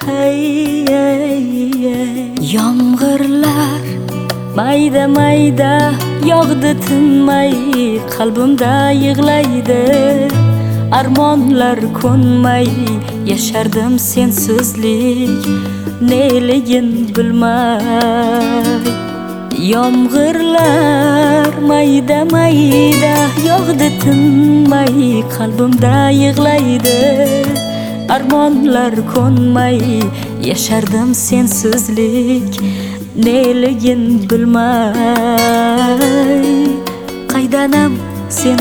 Yomg'irlar mayda mayda yog'di tinmay, qalbimda yig'laydi. Armonlar ko'nmay, yashardim sensizlik neligin bilmay. Yomg'irlar mayda mayda yog'di tinmay, qalbimda yig'laydi. Armonlar ko'nmay, yashardim sensizlik neligin bilmay. Qaydanam seni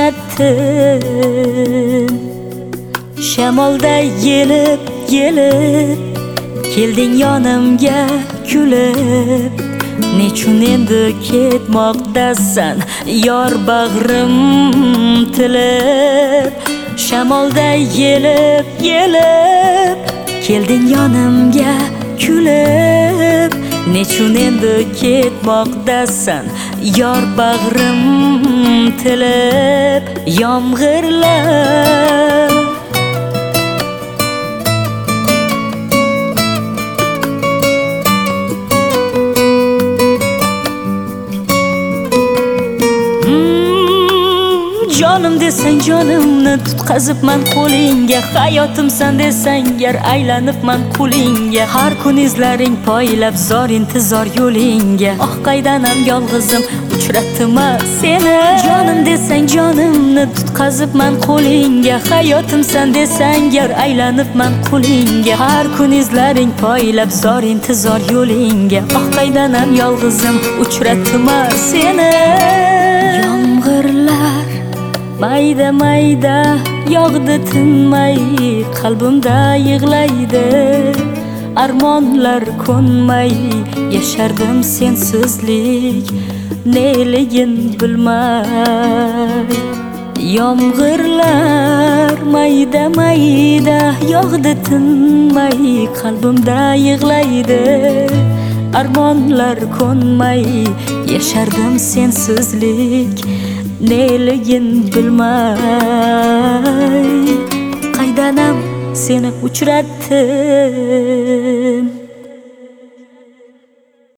uchratdim, shamolda yelib yelib, kelding yonimga kulib. Nechun endi ketmoqdasan yor bag'rim tilib. Shamolda yelib yelib, kelding yonimga kulib. Nechun endi ketmoqdasan yor bag'rim tilib. Yomg'irlar jonim desang jonimni tutqazibman qo'lingga. Hayotimsan desang gar aylanibman qulingga. Har kun izlaring poylab zor intizor yo'lingga. Oh qaydanam yolg'izim uchratdimma seni. Jonim desang jonimni tutqazibman qo'lingga. Hayotimsan desang gar aylanibman qulingga. Har kun izlaring poylab zor intizor yo'lingga. Oh qaydanam yolg'izim uchratdimma seni. Yomg'irlar mayda mayda yog'di tinmay, qalbimda yig'laydi. Armonlar ko'nmay, yashardim sensizlik neligin bilmay. Yomg'irlar mayda mayda yog'di tinmay, qalbimda yig'laydi. Armonlar ko'nmay, yashardim sensizlik neligin bilmay. Qaydanam seni uchratdim.